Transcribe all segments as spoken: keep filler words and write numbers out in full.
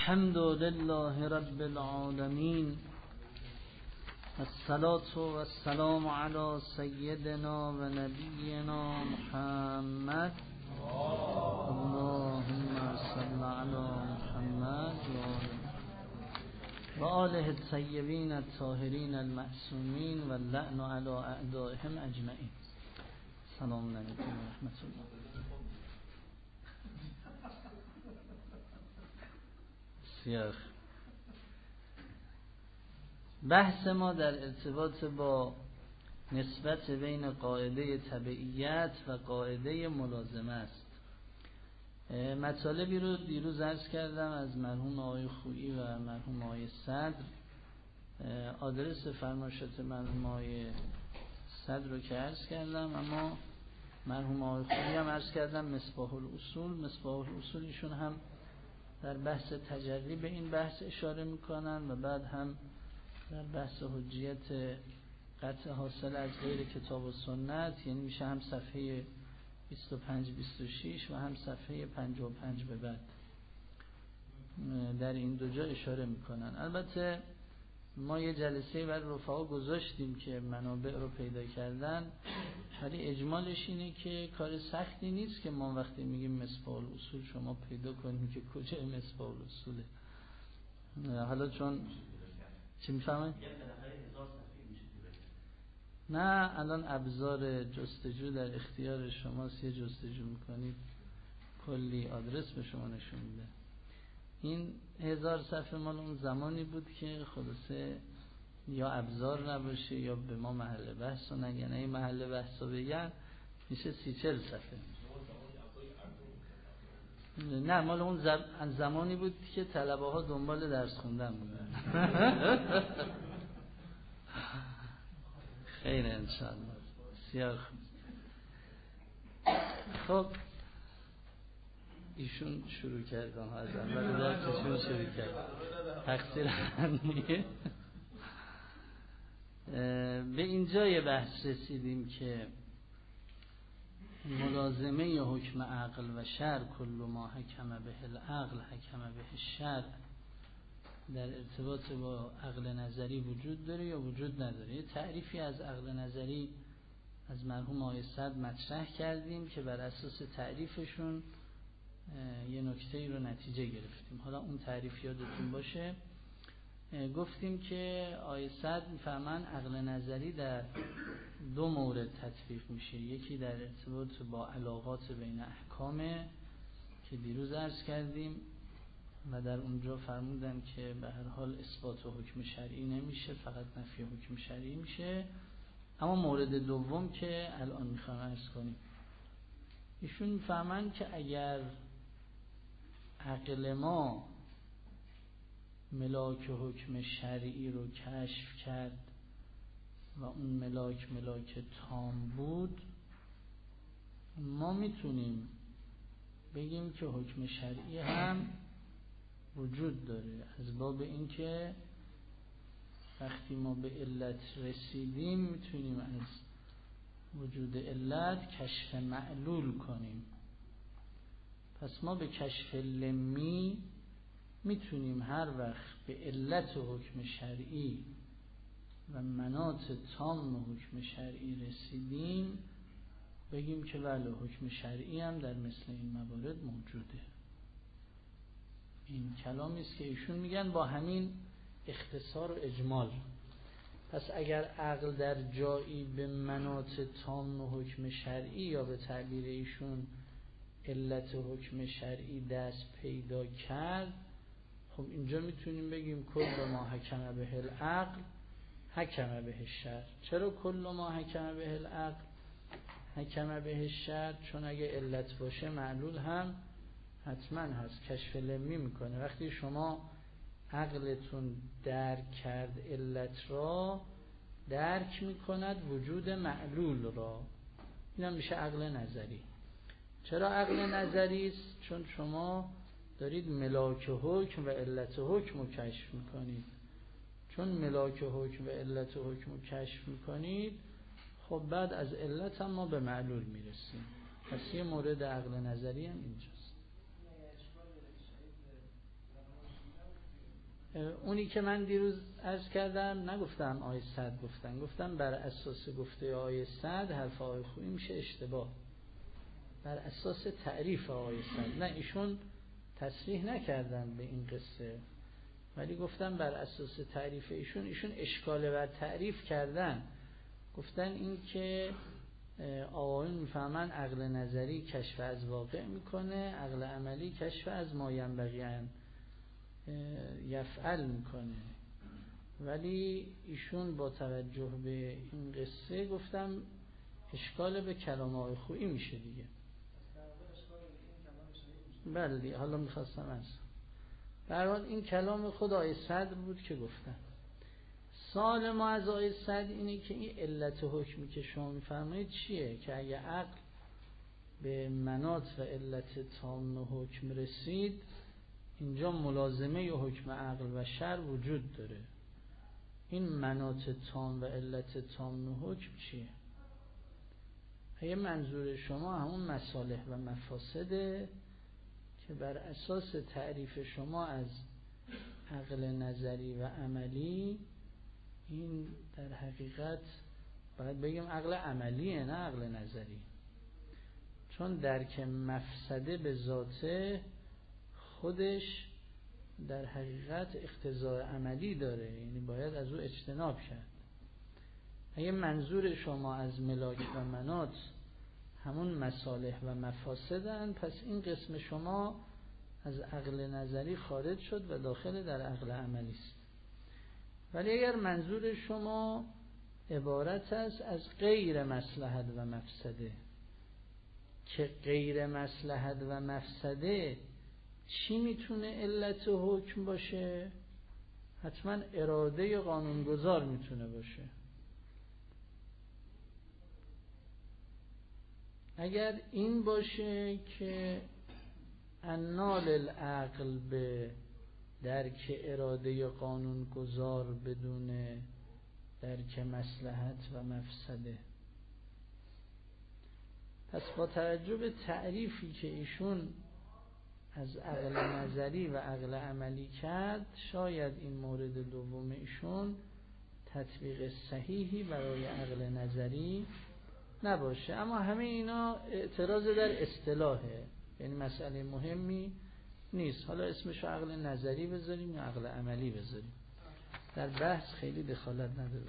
الحمد لله رب العالمين الصلاة والسلام على سيدنا و نبينا محمد اللهم صل على محمد و آله الطیبین الطاهرین المعصومین و اللعن علی اعدائهم اجمعین. سلام علیکم و رحمت الله. بسیار بحث ما در ارتباط با نسبت بین قاعده تبعیت و قاعده ملازمه است. مطالبی رو دیروز عرض کردم از مرحوم آقای خویی و مرحوم آقای صدر. آدرس فرمایشات مرحوم آقای صدر رو که عرض کردم، اما مرحوم آقای خویی هم عرض کردم مصباح الاصول. مصباح الاصول ایشون هم در بحث تجری به این بحث اشاره میکنن و بعد هم در بحث حجیت قطع حاصل از غیر کتاب و سنت، یعنی میشه هم صفحه بیست و پنج بیست و شش و هم صفحه پنجاه و پنج به بعد در این دو جا اشاره میکنن. البته ما یه جلسه بر رفقا گذاشتیم که منابع رو پیدا کردن، ولی اجمالش اینه که کار سختی نیست که ما وقتی میگیم مصباح الاصول شما پیدا کنیم که کجای مصباح الاصوله. حالا چون چی میفهمید؟ نه، الان ابزار جستجو در اختیار شماست، یه جستجو میکنید کلی آدرس به شما نشون میده. این هزار صفحه مال اون زمانی بود که خلاصه یا ابزار نباشه یا به ما محل بحث رو نگن. این محل بحث رو بگن میشه سی چل صفحه. نه، مال اون زمانی بود که طلبه ها دنبال درس خوندن بودن. خیر انشاءالله. بسیار خوب. خب ایشون شروع کردن از اول درسشون شروع کرد. تقصیر همینه. به اینجا یه بحث رسیدیم که ملازمه ی حکم عقل و شرع کل ما حکم به العقل حکم به الشرع در ارتباط با عقل نظری وجود داره یا وجود نداره. یه تعریفی از عقل نظری از مرحوم آقای صدر مطرح کردیم که بر اساس تعریفشون یه نکته رو نتیجه گرفتیم. حالا اون تعریف یادتون باشه. گفتیم که آقای صدر میفهمن عقل نظری در دو مورد تطبیق میشه. یکی در ارتباط با علاقات بین احکامه که دیروز عرض کردیم و در اونجا فرمودن که به هر حال اثبات و حکم شرعی نمیشه، فقط نفی حکم شرعی میشه. اما مورد دوم که الان میخوام عرض کنیم، ایشون میفهمن که اگر عقل ما ملاک حکم شرعی رو کشف کرد و اون ملاک ملاک تام بود، ما میتونیم بگیم که حکم شرعی هم وجود داره، از باب اینکه وقتی ما به علت رسیدیم میتونیم از وجود علت کشف معلول کنیم. پس ما به کشف لمی میتونیم هر وقت به علت و حکم شرعی و مناط تام حکم شرعی رسیدیم بگیم که بله حکم شرعی هم در مثل این موارد موجوده. این کلامی است که ایشون میگن با همین اختصار و اجمال. پس اگر عقل در جایی به مناط تام و حکم شرعی یا به تعبیر ایشون علت و حکم شرعی دست پیدا کرد، خب اینجا میتونیم بگیم کل ما حکم به العقل حکم به الشرع. چرا کل ما حکم به العقل حکم به الشرع؟ چون اگه علت باشه معلول هم حتما هست، کشف لمی میکنه. وقتی شما عقلتون درک کرد علت را، درک میکند وجود معلول را. این هم میشه عقل نظری. چرا عقل نظری است؟ چون شما دارید ملاک حکم و علت حکم رو کشف میکنید. چون ملاک حکم و علت حکم رو کشف میکنید، خب بعد از علت هم ما به معلول میرسیم. پس یه مورد عقل نظری هم اینجاست. اونی که من دیروز عرض کردم نگفتم آیه صد گفتن، گفتم بر اساس گفته آیه صد حرف آیه خویی میشه اشتباه، بر اساس تعریف آیه صد. نه ایشون تصریح نکردن به این قصه، ولی گفتم بر اساس تعریف ایشون، ایشون اشکال بر تعریف کردن، گفتن این که آقایون میفهمن عقل نظری کشف از واقع میکنه، عقل عملی کشف از ما ینبغی ان یفعل میکنه، ولی ایشون با توجه به این قصه گفتم اشکال به کلام آقای خویی میشه دیگه. بله دیگه، حالا میخواستم از در حال این کلام خود آیه صد بود که گفتم. سوال ما از آیه صد اینه که این علت حکمی که شما میفرمایید چیه؟ که اگه عقل به مناط و علت تام حکم رسید، اینجا ملازمه ی حکم عقل و شرع وجود داره. این مناط تام و علت تام حکم چیه؟ اگه منظور شما همون مصالح و مفاسده که بر اساس تعریف شما از عقل نظری و عملی، این در حقیقت باید بگیم عقل عملیه نه عقل نظری، چون درک مفسده به ذاته خودش در حقیقت اقتضای عملی داره، یعنی باید از او اجتناب کرد. اگه منظور شما از ملاک و مناط همون مصالح و مفاسدن، پس این قسم شما از عقل نظری خارج شد و داخل در عقل عملی است. ولی اگر منظور شما عبارت است از غیر مصلحت و مفسده، که غیر مصلحت و مفسده چی میتونه علت حکم باشه؟ حتما اراده قانونگذار میتونه باشه. اگر این باشه که انال العقل به درک اراده قانونگذار بدون درک مصلحت و مفسده، پس با توجه به تعریفی که ایشون از عقل نظری و عقل عملی کرد، شاید این مورد دوم ایشون تطبیق صحیحی برای عقل نظری نباشه. اما همه اینا اعتراض در اصطلاحه، یعنی مسئله مهمی نیست. حالا اسمش عقل نظری بذاریم یا عقل عملی بذاریم، در بحث خیلی دخالت نداره.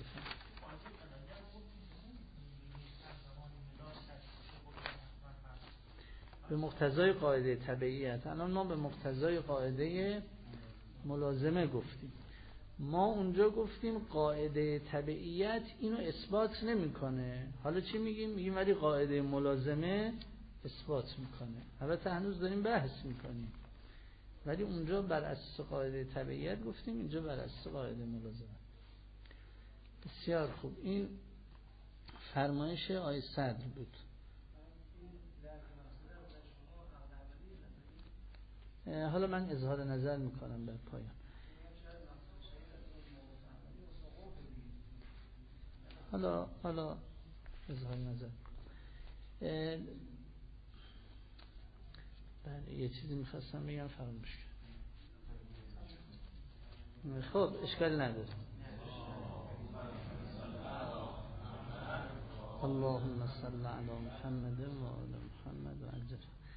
به مقتضای قاعده تبعیت، الان ما به مقتضای قاعده ملازمه گفتیم. ما اونجا گفتیم قاعده تبعیت اینو اثبات نمیکنه. حالا چی میگیم؟ میگیم ولی قاعده ملازمه اثبات میکنه. البته هنوز داریم بحث میکنیم، ولی اونجا بر اساس قاعده تبعیت گفتیم، اینجا بر اساس قاعده ملازمه. بسیار خوب، این فرمایش آیه صدر بود. حالا من اظهار نظر میکنم در پایان. حالا حالا اظهار نظر. بله یه چیزی میخواستم بگم فراموش کردم. خب اشکال نداره. اللهم صل علی محمد و آل محمد و عجل.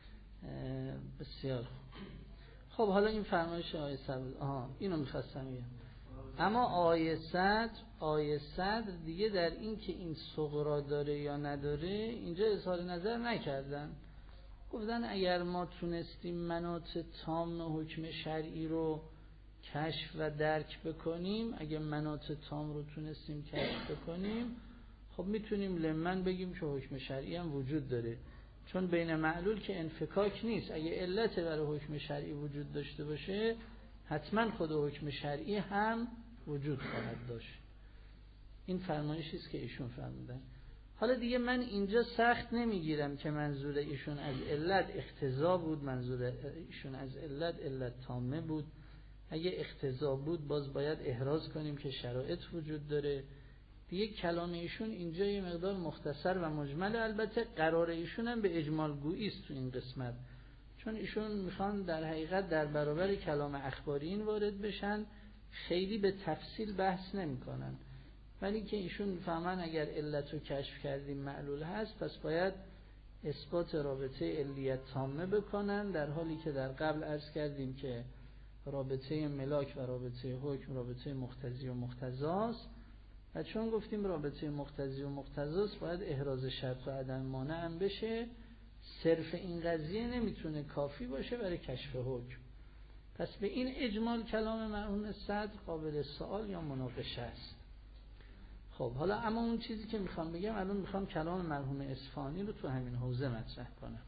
بسیار خب. حالا این فرمایش آیه صد، آها اینو میخواستم بگم. اما آیه صد آیه صد دیگه در این که این صغرا داره یا نداره اینجا اظهار نظر نکردن. گفتن اگر ما تونستیم مناط تام حکم شرعی رو کشف و درک بکنیم، اگه مناط تام رو تونستیم کشف بکنیم، خب میتونیم لمن بگیم که حکم شرعی هم وجود داره، چون بین معلول که انفکاک نیست. اگه علت برای حکم شرعی وجود داشته باشه، حتما خود حکم شرعی هم وجود خواهد داشت. این فرمایشی است که ایشون فرمودن. حالا دیگه من اینجا سخت نمیگیرم که منظور ایشون از علت اقتضا بود، منظور ایشون از علت علت تامه بود. اگه اقتضا بود باز باید احراز کنیم که شرایط وجود داره. دیگه کلام ایشون اینجا یه مقدار مختصر و مجمل، البته قرار ایشون هم به اجمال گویی است تو این قسمت، چون ایشون میخوان در حقیقت در برابر کلام اخبارین وارد بشن خیلی به تفصیل بحث نمی کنن، ولی که ایشون فهمن اگر علت رو کشف کردیم معلول هست، پس باید اثبات رابطه علیت تامه بکنن، در حالی که در قبل عرض کردیم که رابطه ملاک و رابطه حکم رابطه مقتضی و مقتضاست، و چون گفتیم رابطه مقتضی و مقتضاست باید احراز شرط و عدم مانع هم بشه. صرف این قضیه نمیتونه کافی باشه برای کشف حکم. پس به این اجمال کلام مرحوم صدر قابل سوال یا مناقشه است. خب حالا اما اون چیزی که میخوام بگم، الان میخوام کلام مرحوم اصفهانی رو تو همین حوزه مطرح کنم.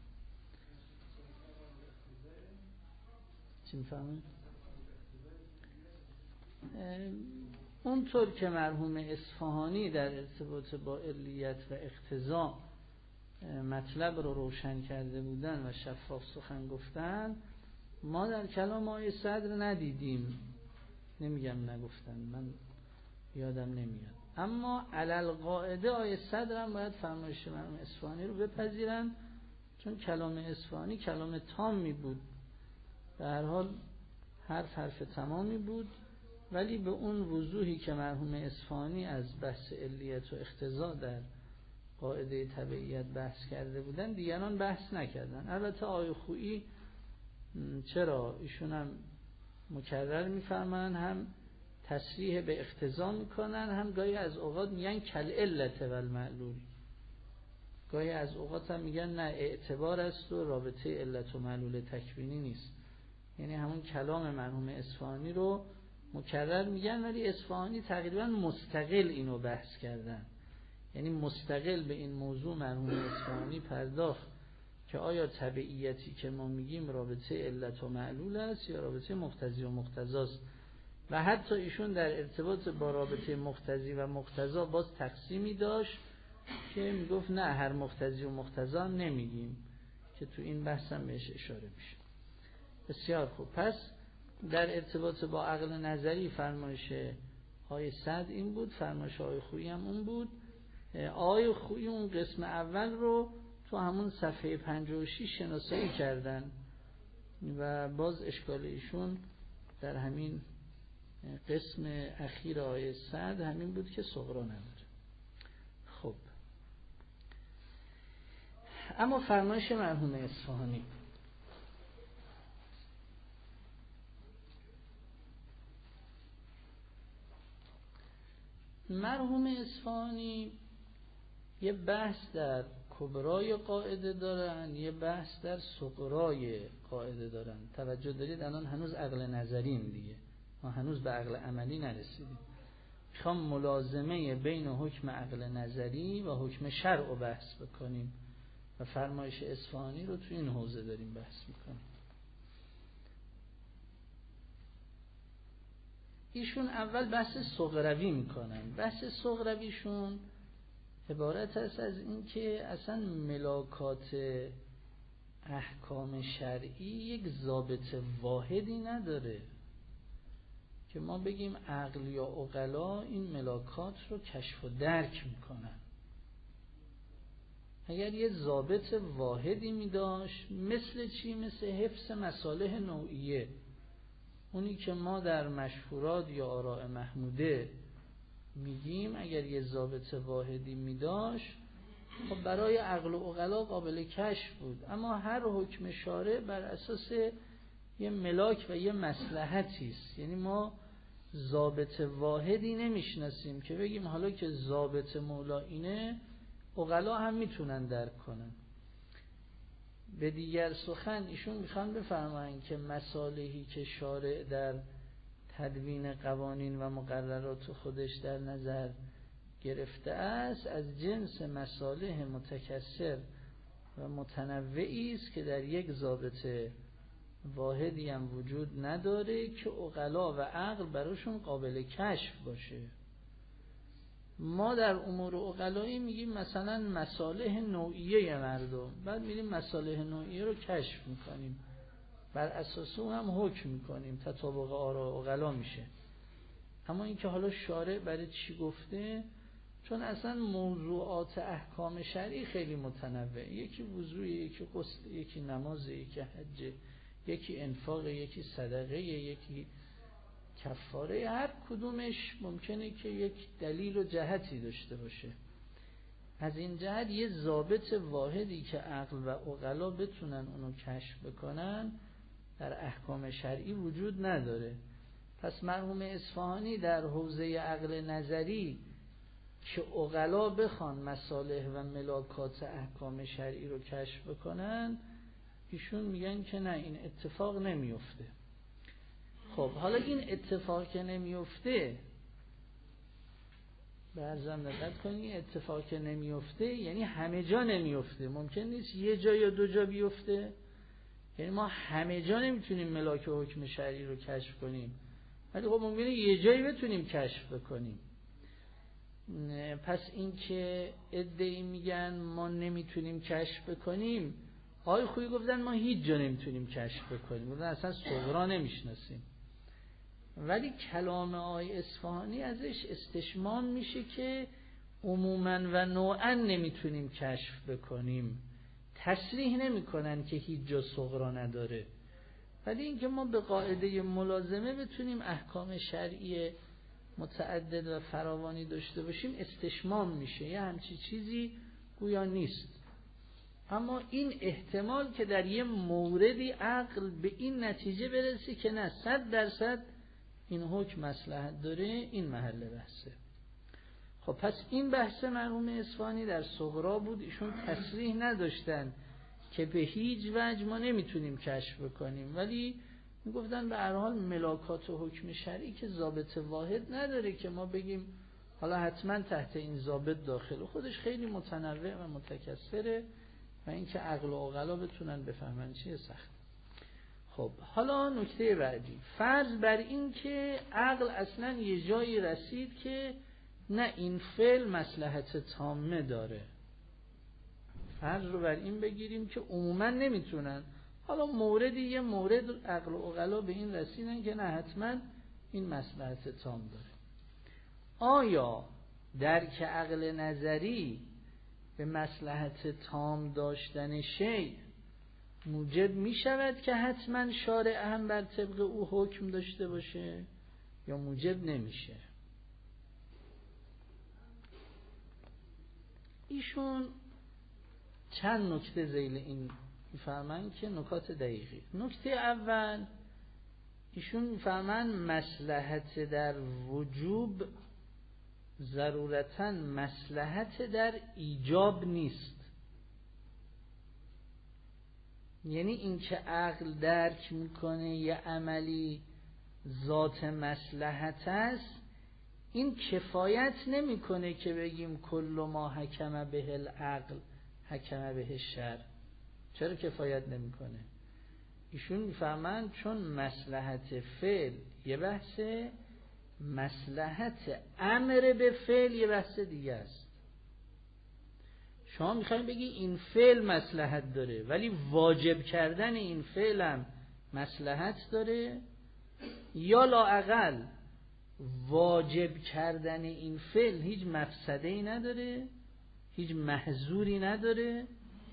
چی میفهمید؟ اونطور که مرحوم اصفهانی در ارتباط با علیت و اقتضا مطلب رو روشن کرده بودن و شفاف سخن گفتن، ما در کلام آقای صدر ندیدیم. نمیگم نگفتن، من یادم نمیاد، اما علل قاعده آقای صدر هم باید فرمایش مرحوم اصفهانی رو بپذیرن، چون کلام اصفهانی کلام تامی بود، به هر حال حرف حرف تمامی بود، ولی به اون وضوحی که مرحوم اصفهانی از بحث علیت و اقتضا در قاعده تبعیت بحث کرده بودن، دیگران بحث نکردن. البته آقای خویی چرا ایشون هم مکرر میفرمان، هم تصریح به اقتضا میکنن، هم گاهی از اوقات میگن کل علت و المعلول، گاهی از اوقات هم میگن نه اعتبار است و رابطه علت و معلول تکوینی نیست. یعنی همون کلام مرحوم اصفهانی رو مکرر میگن، ولی اصفهانی تقریبا مستقل اینو بحث کردن، یعنی مستقل به این موضوع مرحوم اصفهانی پرداخت که آیا تبعیتی که ما میگیم رابطه علت و معلول است یا رابطه مقتضی و مقتضاست، و حتی ایشون در ارتباط با رابطه مقتضی و مقتضا باز تقسیمی داشت که میگفت نه هر مقتضی و مقتضا نمیگیم، که تو این بحث هم بهش اشاره میشه. بسیار خوب. پس در ارتباط با عقل نظری فرمایش آقای صدر این بود، فرمایش آقای خویی هم اون بود. آقای خویی اون قسم اول رو تو همون صفحه پنجاه و شش شناسایی کردن و باز اشکال ایشون در همین قسم اخیر آیه صد همین بود که صغرا نداره. خب اما فرمایش مرحوم اصفهانی، مرحوم اصفهانی یه بحث در کبرای قاعده دارن، یه بحث در صغرای قاعده دارن. توجه دارید الان هنوز عقل نظریم دیگه، ما هنوز به عقل عملی نرسیدیم. میخوام ملازمه بین حکم عقل نظری و حکم شرع رو بحث بکنیم و فرمایش اصفهانی رو تو این حوزه داریم بحث میکنیم. ایشون اول بحث صغروی میکنن. بحث صغرویشون عبارت است از این که اصلا ملاکات احکام شرعی یک ضابط واحدی نداره که ما بگیم عقل یا عقلا این ملاکات رو کشف و درک میکنن. اگر یه ضابط واحدی میداشت، مثل چی؟ مثل حفظ مصالح نوعیه، اونی که ما در مشهورات یا آراء محموده میگیم، اگر یه ضابط واحدی میداشت خب برای عقل و عقلا قابل کشف بود. اما هر حکم شارع بر اساس یه ملاک و یه مصلحتی است، یعنی ما ضابط واحدی نمیشناسیم که بگیم حالا که ضابط مولا اینه عقلا هم میتونن درک کنن. به دیگر سخن ایشون میخوان بفرمایند که مصالحی که شارع در تدوین قوانین و مقررات خودش در نظر گرفته است از جنس مصالح متکثر و متنوعی است که در یک ضابط واحدی هم وجود نداره که عقلا و عقل براشون قابل کشف باشه. ما در امور عقلایی میگیم مثلا مصالح نوعیه مردم، بعد میریم مصالح نوعیه رو کشف میکنیم، بر اساس اون هم حکم میکنیم، تطابق آراء عقلا میشه. اما اینکه حالا شارع برای چی گفته، چون اصلا موضوعات احکام شرعی خیلی متنوع، یکی وضوء، یکی غسل، یکی نماز، یکی حج، یکی انفاق، یکی صدقه، یکی کفاره هر کدومش ممکنه که یک دلیل و جهتی داشته باشه. از این جهت یه ضابط واحدی که عقل و عقلا بتونن اونو کشف بکنن در احکام شرعی وجود نداره. پس مرحوم اصفهانی در حوزه عقل نظری که عقلا بخوان مصالح و ملاکات احکام شرعی رو کشف بکنن، ایشون میگن که نه، این اتفاق نمیفته. خب حالا این اتفاق که نمیفته، بعضم دقت کنی، اتفاق که نمیفته یعنی همه جا نمیفته. ممکن نیست یه جا یا دو جا بیفته. یعنی ما همه جا نمیتونیم ملاک و حکم شرعی رو کشف کنیم، ولی خب ممکنه یه جایی بتونیم کشف بکنیم. پس این که ادعی میگن ما نمیتونیم کشف بکنیم، آقای خویی گفتن ما هیچ جا نمیتونیم کشف بکنیم، گفتن اصلا صغرا نمیشناسیم. ولی کلام آقای اصفهانی ازش استشمام میشه که عموما و نوعا نمیتونیم کشف بکنیم. تصریح نمیکنن که هیچ جا صغرا نداره، ولی اینکه ما به قاعده ملازمه بتونیم احکام شرعی متعدد و فراوانی داشته باشیم استشمام میشه. یه همچی چیزی گویا نیست. اما این احتمال که در یه موردی عقل به این نتیجه برسه که نه، صد درصد این حکم مصلحت داره، این محل بحثه. خب پس این بحث مرحوم اصفهانی در صغرا بود. ایشون تصریح نداشتن که به هیچ وجه ما نمیتونیم کشف بکنیم، ولی میگفتن به هر حال ملاکات و حکم شرعی که ضابط واحد نداره که ما بگیم حالا حتما تحت این ضابط داخل، خودش خیلی متنوع و متکثره و اینکه عقل و عقلا بتونن بفهمن چیه سخت. خب حالا نکته بعدی، فرض بر این که عقل اصلا یه جایی رسید که نه این فعل مصلحت تامه داره. فرض رو بر این بگیریم که عموما نمیتونن. حالا موردی یه مورد عقل و عقلا به این رسیدن که نه حتما این مصلحت تام داره. آیا درک عقل نظری به مصلحت تام داشتن شیء موجب می شود که حتما شارع هم بر طبق او حکم داشته باشه یا موجب نمیشه؟ ایشون چند نکته ذیل این میفهمن که نکات دقیقی. نکته اول، ایشون میفهمن مصلحت در وجوب ضرورتاً مصلحت در ایجاب نیست. یعنی این که عقل درک میکنه یه عملی ذات مصلحت است، این کفایت نمیکنه که بگیم کل ما حکم به العقل حکم به الشرع. چرا کفایت نمیکنه؟ ایشون میفهمن چون مصلحت فعل یه بحثه، مصلحت امر به فعل یه بحث دیگه است. شما میخواین بگی این فعل مصلحت داره ولی واجب کردن این فعل هم مصلحت داره، یا لااقل واجب کردن این فعل هیچ مفسده‌ای نداره، هیچ محظوری نداره.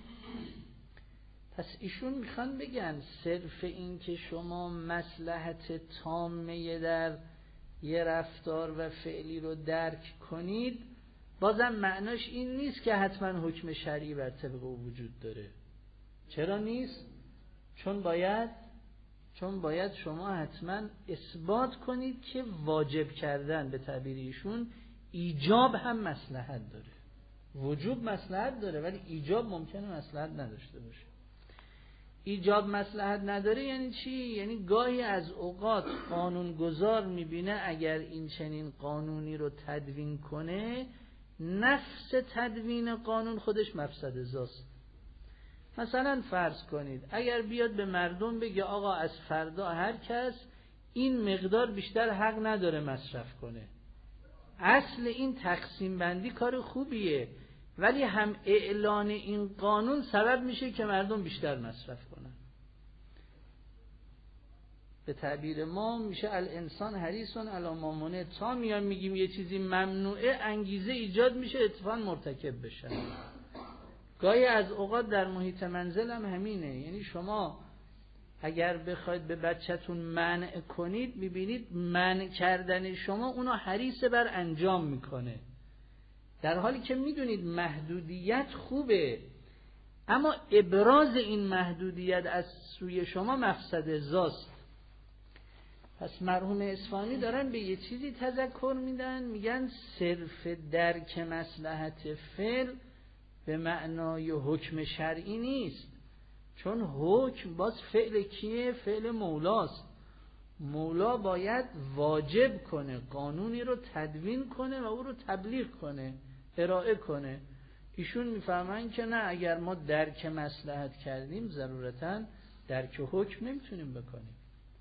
پس ایشون میخوان بگن صرف این که شما مصلحت تامه در یه رفتار و فعلی رو درک کنید، بازم معناش این نیست که حتما حکم شرعی بر طبق او وجود داره. چرا نیست؟ چون باید چون باید شما حتما اثبات کنید که واجب کردن به تعبیر ایشون ایجاب هم مصلحت داره. وجوب مصلحت داره ولی ایجاب ممکنه مصلحت نداشته باشه. ایجاب مصلحت نداره یعنی چی؟ یعنی گاهی از اوقات قانونگذار میبینه اگر این چنین قانونی رو تدوین کنه، نفس تدوین قانون خودش مفسده زاست. مثلا فرض کنید اگر بیاد به مردم بگه آقا از فردا هر کس این مقدار بیشتر حق نداره مصرف کنه، اصل این تقسیم بندی کار خوبیه، ولی هم اعلان این قانون سبب میشه که مردم بیشتر مصرف کنن. به تعبیر ما میشه الانسان حریصون علی ما منع. تا میان میگیم یه چیزی ممنوعه، انگیزه ایجاد میشه اتفاقا مرتکب بشن. گاهی از اوقات در محیط منزل هم همینه. یعنی شما اگر بخواید به بچه‌تون منع کنید میبینید منع کردن شما اونو حریص بر انجام میکنه، در حالی که میدونید محدودیت خوبه، اما ابراز این محدودیت از سوی شما مفسده زاست. پس مرحوم اصفهانی دارن به یه چیزی تذکر میدن، میگن صرف درک مصلحت فعل به معنای حکم شرعی نیست، چون حکم باز فعل کیه؟ فعل مولاست. مولا باید واجب کنه، قانونی رو تدوین کنه و او رو تبلیغ کنه، ارائه کنه. ایشون میفهمن که نه، اگر ما درک مصلحت کردیم ضرورتاً درک حکم نمیتونیم بکنیم.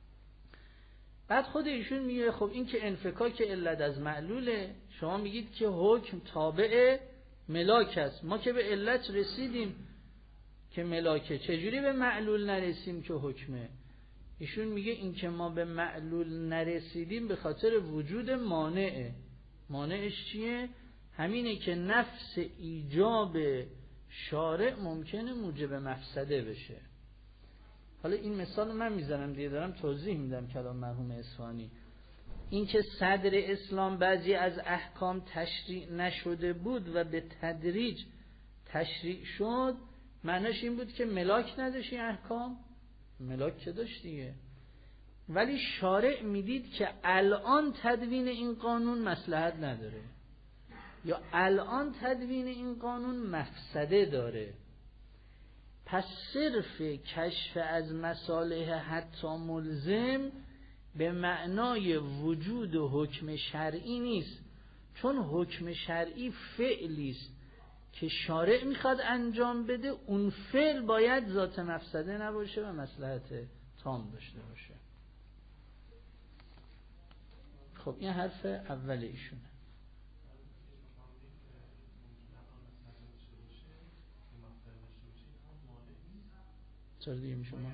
بعد خود ایشون میگه خب این که انفکاک علت از معلوله، شما میگید که حکم تابع ملاک است، ما که به علت رسیدیم که ملاکه، چجوری به معلول نرسیم که حکمه؟ ایشون میگه این که ما به معلول نرسیدیم به خاطر وجود مانعه. مانعش چیه؟ همینه که نفس ایجاب شارع ممکنه موجب مفسده بشه. حالا این مثال من میزنم دیگه، دارم توضیح میدم کلام مرحوم اصفهانی. این که صدر اسلام بعضی از احکام تشریع نشده بود و به تدریج تشریع شد، معناش این بود که ملاک نداشت این احکام؟ ملاک که داشت دیگه، ولی شارع میدید که الان تدوین این قانون مصلحت نداره یا الان تدوین این قانون مفسده داره. پس صرف کشف از مصالح حتی ملزم به معنای وجود حکم شرعی نیست، چون حکم شرعی فعلی است که شارع میخواد انجام بده، اون فعل باید ذات مفسده نباشه و مصلحت تام داشته باشه. خب این حرف اول ایشونه. چرا دیگه میشه مانع؟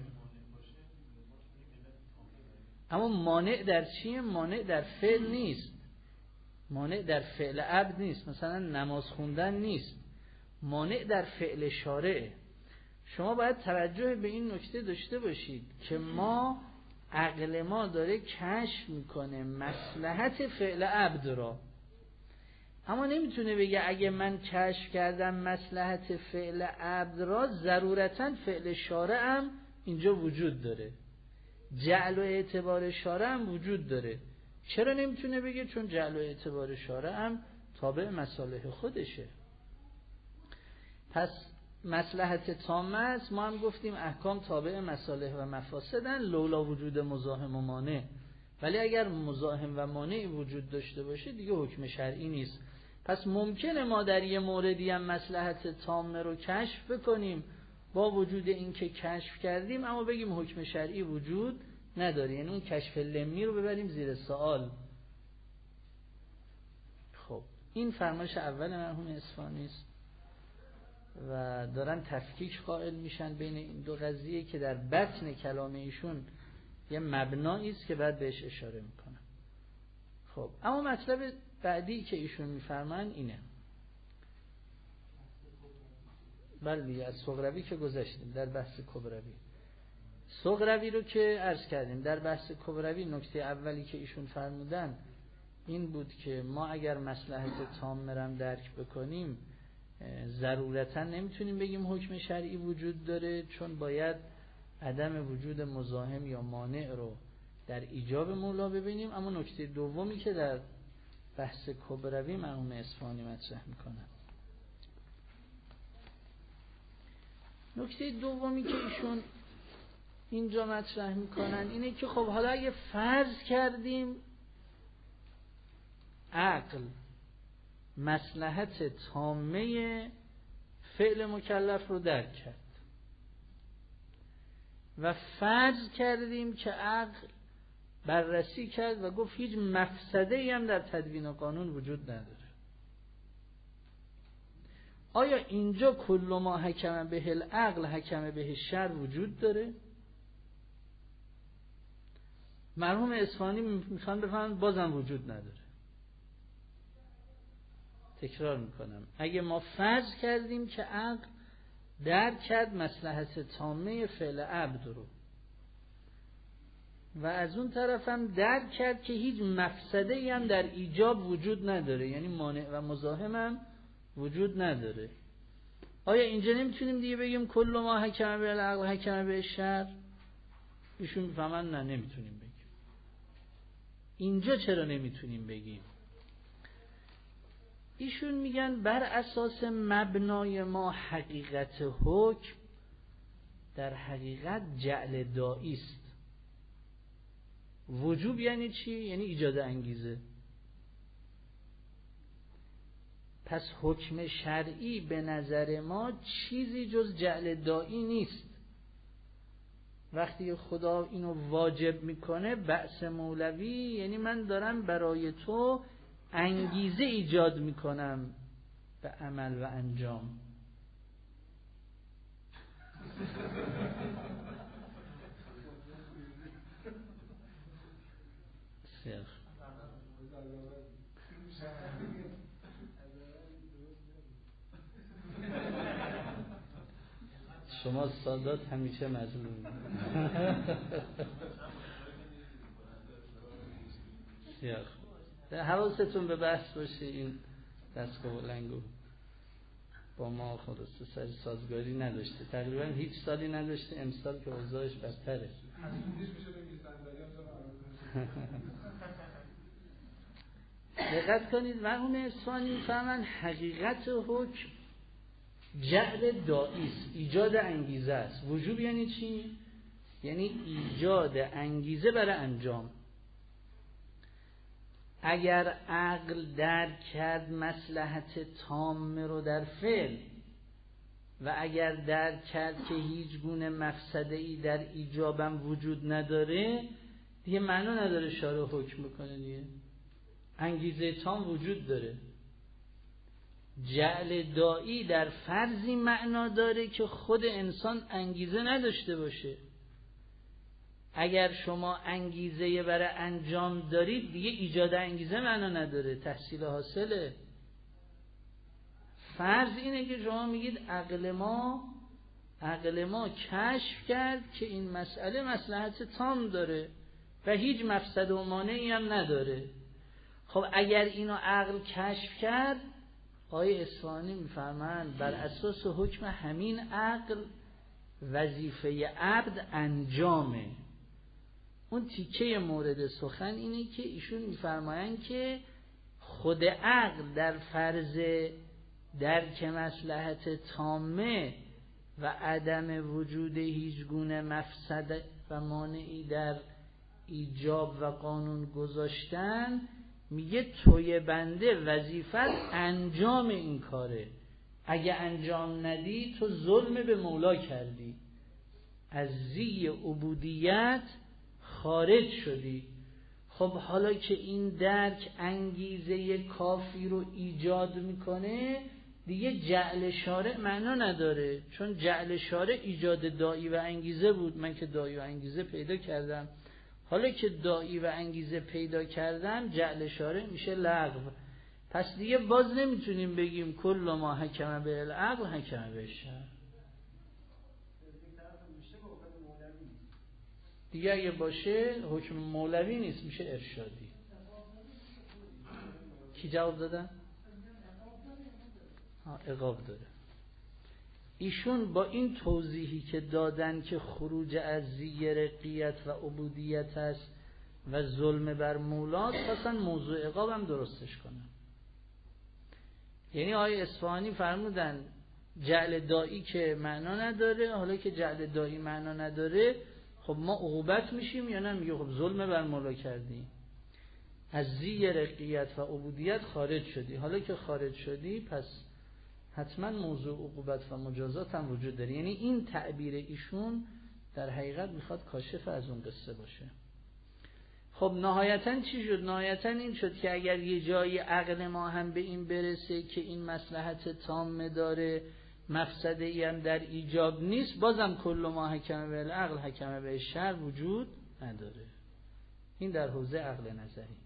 اما مانع در چیه؟ مانع در فعل نیست، مانع در فعل عبد نیست، مثلا نماز خوندن نیست، مانع در فعل شارعه. شما باید توجه به این نکته داشته باشید که ما عقل ما داره کشف میکنه مصلحت فعل عبد را، اما نمیتونه بگه اگه من کشف کردم مصلحت فعل عبد را ضرورتاً فعل شارع هم اینجا وجود داره، جعل و اعتبار شارع هم وجود داره. چرا نمیتونه بگه؟ چون جعل و اعتبار شارع هم تابع مصالح خودشه. پس مصلحت تامه است. ما هم گفتیم احکام تابع مصالح و مفاسدن لولا وجود مزاحم و مانع، ولی اگر مزاحم و مانع وجود داشته باشه دیگه حکم شرعی نیست. پس ممکنه ما در یه موردی هم مصلحت تامه رو کشف بکنیم با وجود این که کشف کردیم، اما بگیم حکم شرعی وجود نداره، یعنی اون کشف لمی رو ببریم زیر سوال. خب این فرمایش اول مرحوم اصفهانی است و دارن تفکیک قائل میشن بین این دو قضیه که در بطن کلام ایشون یه مبنایی است که بعد بهش اشاره میکنم. خب اما مطلب بعدی که ایشون میفرمان اینه. بله از صغروی که گذشتیم، در بحث کبروی صغروی رو که عرض کردیم. در بحث کبروی نکته اولی که ایشون فرمودن این بود که ما اگر مصلحت تام مرم درک بکنیم ضرورتا نمیتونیم بگیم حکم شرعی وجود داره، چون باید عدم وجود مزاحم یا مانع رو در ایجاب مولا ببینیم. اما نکته دومی که در بحث کبروی مرحوم اصفهانی مطرح میکنن، نکته دومی که ایشون اینجا مطرح میکنن اینه که خب حالا اگه فرض کردیم عقل مصلحت تامه فعل مکلف رو درک کرد و فرض کردیم که عقل بررسی کرد و گفت هیچ مفسده‌ای هم در تدوین قانون وجود نداره، آیا اینجا کل ما حکم به العقل حکم به شر وجود داره؟ مرحوم اصفهانی میخوان بفهمن بازم وجود نداره. تکرار میکنم، اگه ما فرض کردیم که عقل درک کرد مصلحت تامه فعل عبد رو و از اون طرف هم درک کرد که هیچ مفسده ای هم در ایجاب وجود نداره، یعنی مانع و مزاحم هم وجود نداره. آیا اینجا نمیتونیم دیگه بگیم کل ما حکم به العقل حکم به الشرع؟ ایشون میفهمن نه نمیتونیم بگیم. اینجا چرا نمیتونیم بگیم؟ ایشون میگن بر اساس مبنای ما حقیقت حکم در حقیقت جعل دائی است. وجوب یعنی چی؟ یعنی ایجاد انگیزه. پس حکم شرعی به نظر ما چیزی جز جعل دائی نیست. وقتی خدا اینو واجب میکنه بأس مولوی یعنی من دارم برای تو انگیزه ایجاد میکنم به عمل و انجام. سیخ شما سادات همیشه مظلوم. سیخ حواستون به بحث باشه. این دستگاه لنگو با ما خلاصه سر سازگاری نداشته، تقریبا هیچ سالی نداشته، امسال که اوضاعش بدتره. دقت کنید مرحوم اصفهانی میفهمن حقیقت حکم جعل دائی است، ایجاد انگیزه است. وجوب یعنی چی؟ یعنی ایجاد انگیزه برای انجام. اگر عقل درک کرد مصلحت تامه رو در فعل و اگر درک کرد که هیچ گونه مفسده‌ای در ایجابم وجود نداره، دیگه معنا نداره شارع حکم بکنه دیگه. انگیزه تام وجود داره. جعل دائی در فرضی معنا داره که خود انسان انگیزه نداشته باشه. اگر شما انگیزه برای انجام دارید دیگه ایجاد انگیزه معنا نداره، تحصیل حاصله. فرض اینه که شما میگید عقل ما عقل ما کشف کرد که این مسئله مصلحت تام داره و هیچ مفسد و مانعی هم نداره. خب اگر اینو عقل کشف کرد، آیه اصفهانی میفرماند بر اساس حکم همین عقل وظیفه عبد انجامه. اون تیکه مورد سخن اینه که ایشون میفرمایند که خود عقل در فرض درک مصلحت تامه و عدم وجود هیچ گونه مفسد و مانعی در ایجاب و قانون گذاشتن، میگه توی بنده وظیفت انجام این کاره. اگه انجام ندی تو ظلم به مولا کردی، از زی عبودیت خارج شدی. خب حالا که این درک انگیزه کافی رو ایجاد میکنه، دیگه جعل شارع معنا نداره، چون جعل شارع ایجاد دائی و انگیزه بود. من که دائی و انگیزه پیدا کردم، حالا که دائی و انگیزه پیدا کردم جعل شارع میشه لغو. پس دیگه باز نمیتونیم بگیم کل ما حکم به العقل حکم به الشرع. دیگه اگه باشه حکم مولوی نیست، میشه ارشادی. کی جواب دادن؟ ها عقاب داره. ایشون با این توضیحی که دادن که خروج از زی رقیت و عبودیت است و ظلم بر مولاست، خواستن موضوع عقاب هم درستش کنن. یعنی آیه اصفهانی فرمودن جعل دائی که معنا نداره، حالا که جعل دائی معنا نداره خب ما عقوبت میشیم یا نه؟ میگه خب ظلم بر مولا کردی، از زی رقیت و عبودیت خارج شدی. حالا که خارج شدی پس حتما موضوع عقوبت و مجازات هم وجود داره. یعنی این تعبیر ایشون در حقیقت میخواد کاشف از اون قصه باشه. خب نهایتاً چی شد؟ نهایتاً این شد که اگر یه جایی عقل ما هم به این برسه که این مصلحت تامه داره، مفسده ای هم در ایجاب نیست، بازم کل ما حکم به العقل حکم به الشرع وجود نداره. این در حوزه عقل نظری.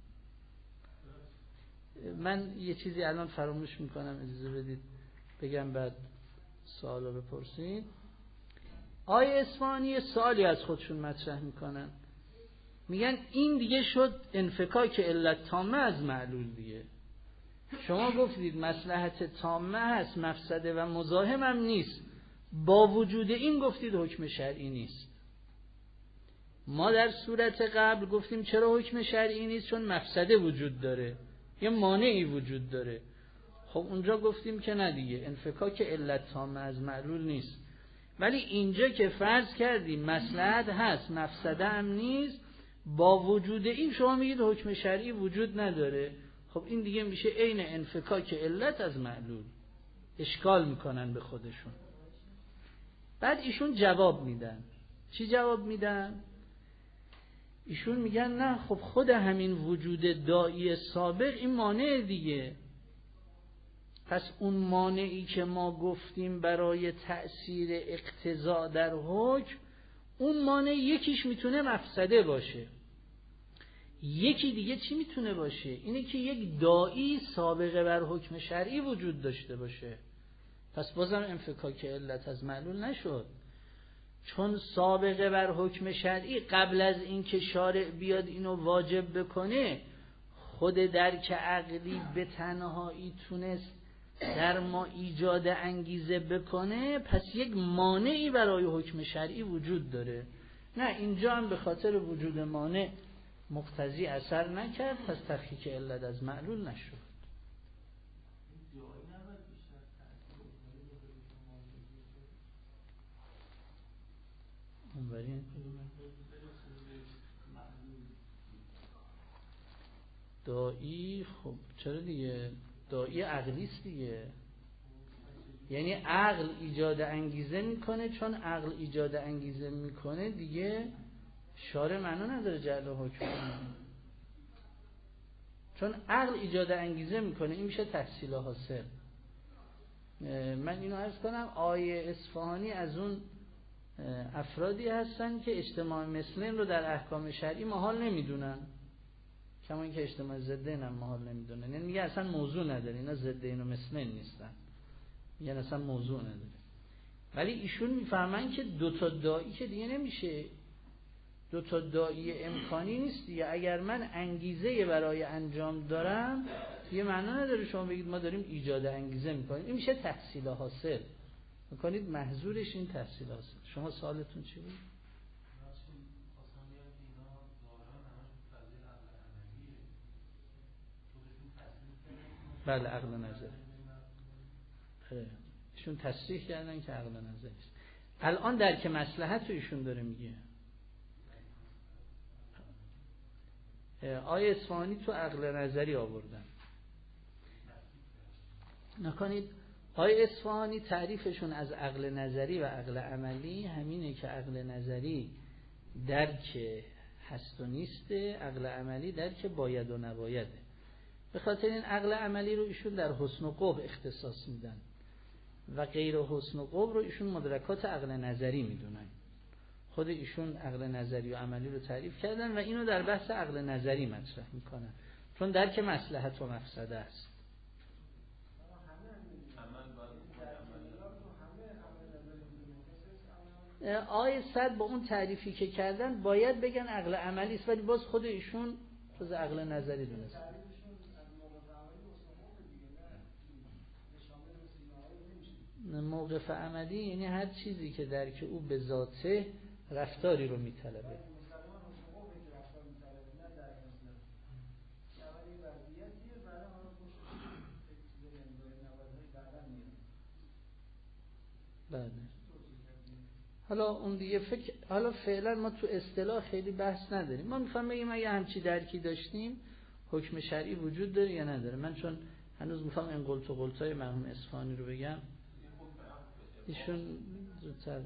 من یه چیزی الان فراموش میکنم، اجازه بدید بگم بعد سوالو بپرسید. آیه اصفهانی سوالی از خودشون مطرح میکنن. میگن این دیگه شد انفکاک علت تامه از معلول دیگه. شما گفتید مصلحت تامه هست، مفسده و مزاحم هم نیست، با وجود این گفتید حکم شرعی نیست. ما در صورت قبل گفتیم چرا حکم شرعی نیست؟ چون مفسده وجود داره، یه مانعی وجود داره. خب اونجا گفتیم که نه دیگه، انفکاک علت تامه از معلول نیست. ولی اینجا که فرض کردیم مصلحت هست مفسده هم نیست، با وجود این شما میگید حکم شرعی وجود نداره. خب این دیگه میشه عین انفکاک علت از معلول. اشکال میکنن به خودشون. بعد ایشون جواب میدن. چی جواب میدن؟ ایشون میگن نه، خب خود همین وجود داعی سابق این مانع دیگه. پس اون مانعی که ما گفتیم برای تأثیر اقتضا در حکم، اون مانع یکیش میتونه مفسده باشه، یکی دیگه چی میتونه باشه؟ اینه که یک داعی سابقه بر حکم شرعی وجود داشته باشه. پس بازم انفکاک علت از معلول نشد، چون سابقه بر حکم شرعی قبل از اینکه شارع بیاد اینو واجب بکنه، خود درک عقلی به تنهایی تونست در ما ایجاد انگیزه بکنه. پس یک مانعی برای حکم شرعی وجود داره. نه، اینجا هم به خاطر وجود مانع مقتضی اثر نکرد، پس تفکیک علت از معلول نشد. داعی خب چرا دیگه؟ داعی عقلیست دیگه، یعنی عقل ایجاد انگیزه میکنه. چون عقل ایجاد انگیزه میکنه دیگه شارع معنا نداره جعل حکم کنه، چون عقل ایجاد انگیزه میکنه. این میشه تحصیل حاصل. من اینو عرض کنم، آیه اصفهانی از اون افرادی هستن که اجتماع مثلین رو در احکام شرعی محال نمیدونن، کما اینکه اجتماع ضدین هم محال نمیدونن. یعنی میگه اصلا موضوع نداره، اینا ضدین و مثلین نیستن، میگن اصلا موضوع نداره. ولی ایشون میفهمن که دو تا داعی که دیگه نمیشه، دو تا داعی امکانی نیست دیگه. اگر من انگیزه برای انجام دارم یه معنا نداره شما بگید ما داریم ایجاد انگیزه میکنیم. این میشه تحصیل حاصل میکنید، محظورش این تحصیل حاصل. شما سوالتون چی بود؟ بله، عقل نظر. ایشون تصریح کردن که عقل نظر است. الان در که مصلحت رو ایشون داره میگه. آیه اصفهانی تو عقل نظری آوردن. نکنید آیه اصفهانی تعریفشون از عقل نظری و عقل عملی همینه که عقل نظری درک هست و نیسته، عقل عملی درک باید و نبایده. به خاطر این عقل عملی رو ایشون در حسن و قبح اختصاص میدن و غیر حسن و قبح رو ایشون مدرکات عقل نظری میدونن. خود ایشون عقل نظری و عملی رو تعریف کردن و اینو در بحث عقل نظری مطرح میکنن، چون درک مصلحت و مفسده است. آیه صد با اون تعریفی که کردن باید بگن عقل عملی است، ولی باز خود ایشون جز عقل نظری دونست. موقف عملی یعنی هر چیزی که درک او به ذاته رفتاری رو میطلبه. بله. حالا اون دیگه فکر، حالا فعلا ما تو اصطلاح خیلی بحث نداریم. ما میخوام بگیم اگه همچی درکی داشتیم حکم شرعی وجود داره یا نداره. من چون هنوز میخوام این قلت و قلتای مرحوم اصفهانی رو بگم، ایشون زودتر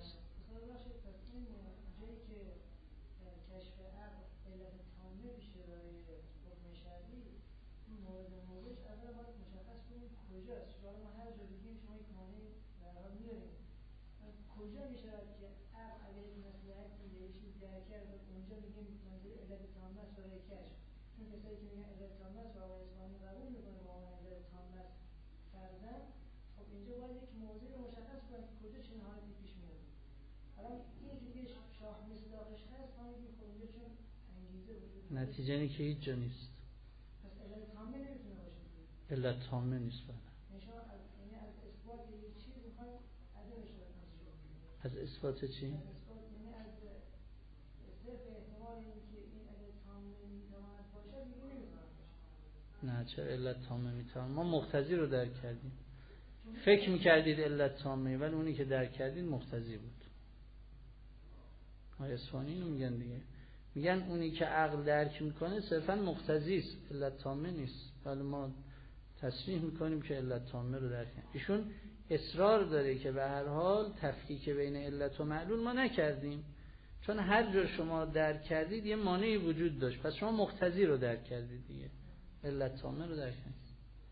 کجا میشه که عقل اگر این مصلحت دیده یه چیز درک کرد اونجا میگیم منظور علت تامه است برای کشف، چون کسایی که میگن علت تامه است و آقای اصفهانی قبول میکنه با اون علت تامه است فرضاً، خب اینجا باید یک موضوع رو مشخص کنه که کجا چه حالتی پیش میاد. حالا این که دیگه شاه مصداقش هست ما میگیم خب اینجا چون نتیجه اینه که هیچ جا نیست. پس علت تامه نمیتونه باشه. علت تامه نیست بله. نشان از یعنی از اثبات یک چیز میخواد عدمش رو نتیجه. از اثبات چی؟ از اثبات یعنی از صرف احتمال اینکه این علت تامه میتواند باشه دیگه نمیتواند باشه. نه چرا علت تامه میتواند؟ ما مقتضی رو درک کردیم. فکر میکردید علت تامه ولی اونی که درک کردید مقتضی بود. آیه اصفهانی اینو میگن دیگه. میگن اونی که عقل درک میکنه صرفا مقتضی است، علت تامه نیست. ولی ما تصریح میکنیم که علت تامه رو درک کنیم. ایشون اصرار داره که به هر حال تفکیک بین علت و معلول ما نکردیم، چون هر جور شما درک کردید یه مانعی وجود داشت، پس شما مقتضی رو درک کردید دیگه، علت تامه رو درک کردید.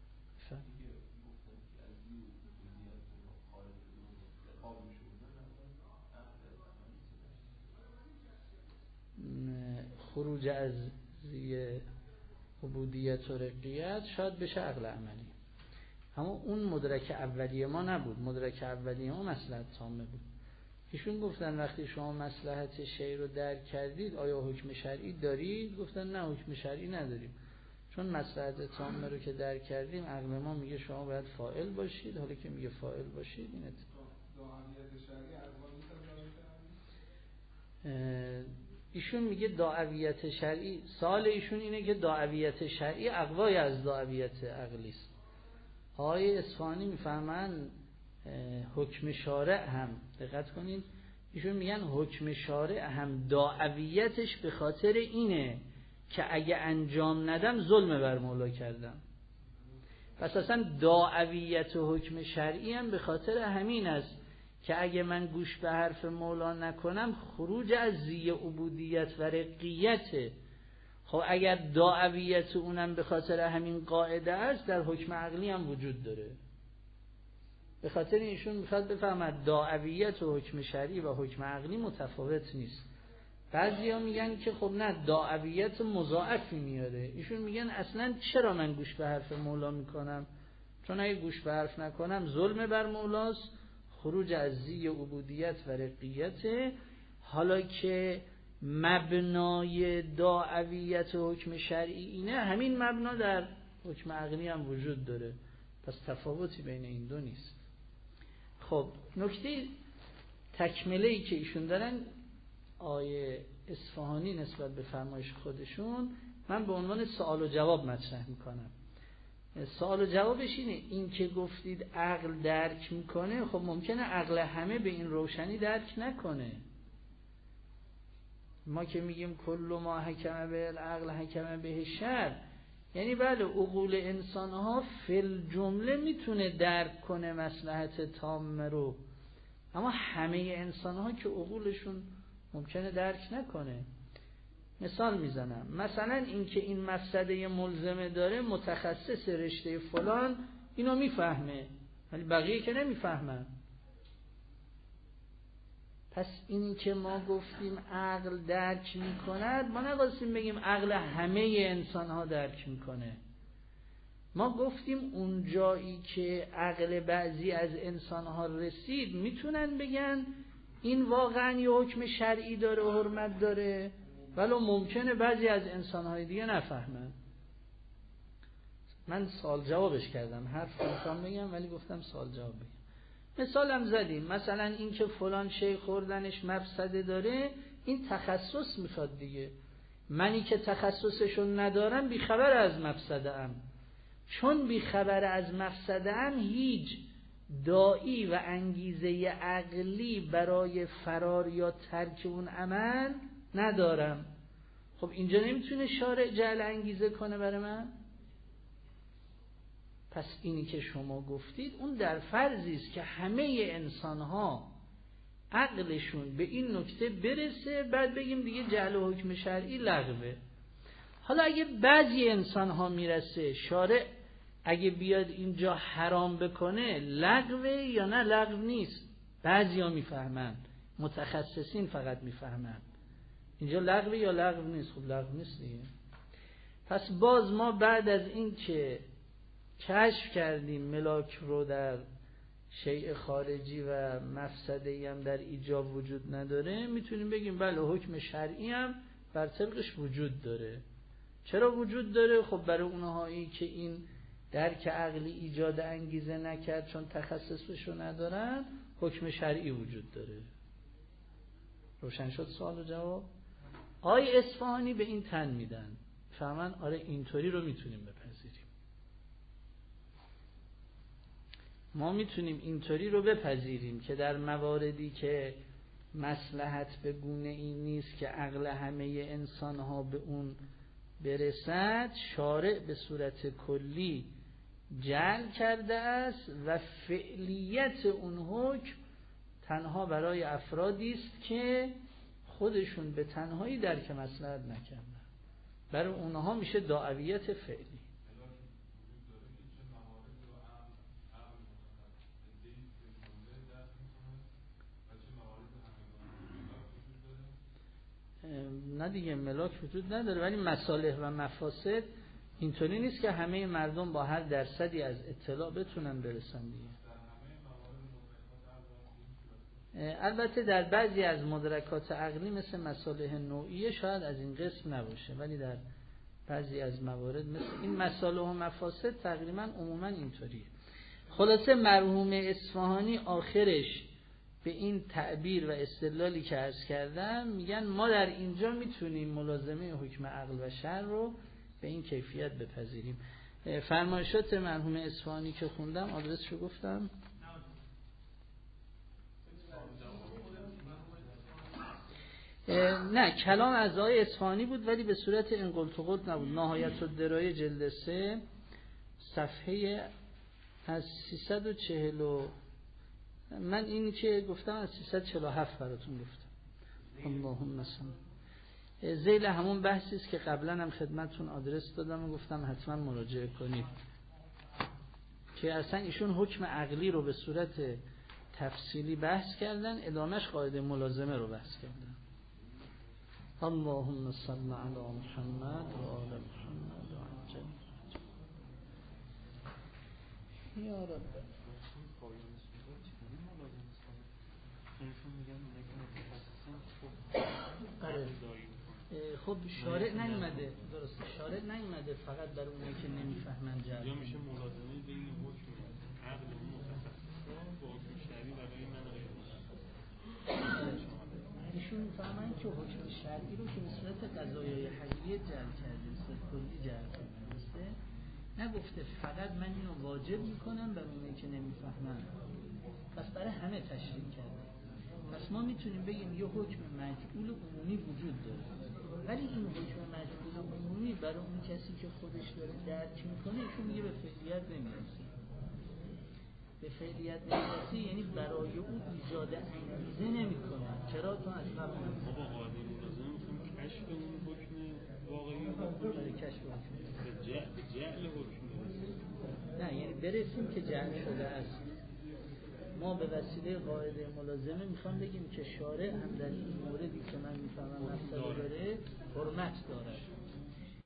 خروج از زی عبودیت و رقیت شاید بشه عقل عملی، اما اون مدرک اولیه ما نبود. مدرک اولیه ما مصلحت تامه بود. ایشون گفتن وقتی شما مصلحت شیء رو درک کردید آیا حکم شرعی دارید؟ گفتن نه حکم شرعی نداریم، چون مصلحت تامه رو که درک کردیم عقل ما میگه شما باید فاعل باشید. حالا که میگه فاعل باشید این ایشون میگه داعیت شرعی، سوال ایشون اینه که داعیت شرعی اقوای از داعیت عقلی است. آقای اصفهانی میفهمن حکم شارع هم، دقت کنین، ایشون میگن حکم شارع هم داعیتش به خاطر اینه که اگه انجام ندم ظلم بر مولا کردم. پس اصلا داعیت حکم شرعی هم به خاطر همین است که اگه من گوش به حرف مولا نکنم خروج از زی عبودیت و رقیته. خب اگر داعیت اونم به خاطر همین قاعده است در حکم عقلی هم وجود داره. به خاطر ایشون میخواد بفهمد داعیت و حکم شرعی و حکم عقلی متفاوت نیست. بعضیا میگن که خب نه داعیت مضاعفی میاره. ایشون میگن اصلا چرا من گوش به حرف مولا میکنم؟ چون اگه گوش به حرف نکنم ظلم بر مولاست، خروج از زی عبودیت و رقیت. حالا که مبنای داعیت حکم شرعی اینه، همین مبنا در حکم عقلی هم وجود داره، پس تفاوتی بین این دو نیست. خب نکته تکمله‌ای که ایشون دارن آیه اصفهانی نسبت به فرمایش خودشون، من به عنوان سوال و جواب مطرح میکنم. سوال و جوابش اینه، این که گفتید عقل درک میکنه، خب ممکنه عقل همه به این روشنی درک نکنه. ما که میگیم کل ما حکم به العقل حکم به شر، یعنی بله عقول انسان ها فی الجمله میتونه درک کنه مصلحت تامه رو، اما همه انسان ها که عقولشون ممکنه درک نکنه. مثال میزنم، مثلا این که این مفسده ملزمه داره، متخصص رشته فلان اینو میفهمه ولی بقیه که نمیفهمن. پس این که ما گفتیم عقل درک میکند، ما نخواستیم بگیم عقل همه انسان ها درک میکنه. ما گفتیم اون جایی که عقل بعضی از انسان ها رسید میتونن بگن این واقعا یه حکم شرعی داره و حرمت داره، ولی ممکنه بعضی از انسان‌های دیگه نفهمن. من سوال جوابش کردم، حرف میخوام بگم ولی گفتم سوال جواب بگم. مثالم زدیم، مثلا این که فلان شی خوردنش مفسده داره، این تخصص میخواد دیگه. منی که تخصصشون ندارم بیخبر از مفسده ام، چون بیخبر از مفسده ام هیچ داعی و انگیزه عقلی برای فرار یا ترک اون عمل ندارم. خب اینجا نمیتونه شارع جعل انگیزه کنه برای من؟ پس اینی که شما گفتید اون در فرضی است که همه انسان‌ها عقلشون به این نکته برسه، بعد بگیم دیگه جعل و حکم شرعی لغوه. حالا اگه بعضی انسان‌ها میرسه، شارع اگه بیاد اینجا حرام بکنه لغوه یا نه لغو نیست؟ بعضیا میفهمن، متخصصین فقط میفهمن اینجا لغوه یا لغو نیست. خب لغو نیست دیگه. پس باز ما بعد از این که کشف کردیم ملاک رو در شیء خارجی و مفسده‌ای هم در ایجاب وجود نداره، میتونیم بگیم بله حکم شرعی هم بر طبقش وجود داره. چرا وجود داره؟ خب برای اونهایی که این درک عقلی ایجاد انگیزه نکرد چون تخصصشو ندارن، حکم شرعی وجود داره. روشن شد سوال و جواب؟ آقای اصفهانی به این تن میدن، فهمن آره اینطوری رو میتونیم بپذیریم. ما میتونیم اینطوری رو بپذیریم که در مواردی که مصلحت به گونه این نیست که عقل همه انسان ها به اون برسد، شارع به صورت کلی جعل کرده است و فعلیت اون حکم تنها برای افرادی است که خودشون به تنهایی درک مصلحت نکردن. برای اونها میشه دعویت فعلی. نه دیگه ملاک وجود نداره، ولی مصالح و مفاسد اینطوری نیست که همه مردم با هر درصدی از اطلاع بتونن برسن دیگه. البته در بعضی از مدرکات عقلی مثل مصالح نوعیه شاید از این قسم نباشه، ولی در بعضی از موارد مثل این مصالح و مفاسد تقریبا عموما اینطوریه. خلاصه مرحوم اصفهانی آخرش به این تعبیر و استدلالی که عرض کردم میگن ما در اینجا میتونیم ملازمه حکم عقل و شرع رو به این کیفیت بپذیریم. فرمایشات مرحوم اصفهانی که خوندم آدرسشو گفتم. نه کلام از آقای اصفهانی بود ولی به صورت این قلت و قلت نبود. نهایت الدرایه جلد سه صفحه از سیصد و چهل و من اینی که گفتم از سیصد و چهل و هفت براتون گفتم. اللهم صل. ذیل همون بحثی است که قبلا هم خدمتتون آدرس دادم و گفتم حتما مراجعه کنید که اصلا ایشون حکم عقلی رو به صورت تفصیلی بحث کردن، ادامش قاعده ملازمه رو بحث کردن. اللهم صل علی محمد و آل محمد و عجل یا رب. خب شارع نیومده، درست شارع نیومده فقط در اونایی که نمیفهمن جرم یا میشه ملازمه بین حکم عقل و متخصص با حکم شرعی برای من ایشون میفهمن که حکم شرعی رو که به صورت قضایای حقیقی جعل کرده، به صورت کلی جعل کرده، درسته؟ نگفته فقط من اینو واجب میکنم برای اونایی که نمیفهمن، پس برای همه تشریح کرده. پس ما میتونیم بگیم یه حکم مجعول عمومی وجود داره، ولی این حکم مجعول عمومی برای اون کسی که خودش داره درک میکنه ایشون میگه به فعلیت نمیرسه. به فعلیت نمیرسه یعنی برای اون ایجاد انگیزه نمیکنه. چرا؟ تو از قبل ما با قاعده ملازمه میتونیم کشف اون حکم واقعی برای کشف حکم به جعل حکم نه، یعنی برسیم که جعل شده است. ما به وسیله قاعده ملازمه میخوام بگیم که شارع هم در این موردی که من میفهمم مفسده داره حرمت داره.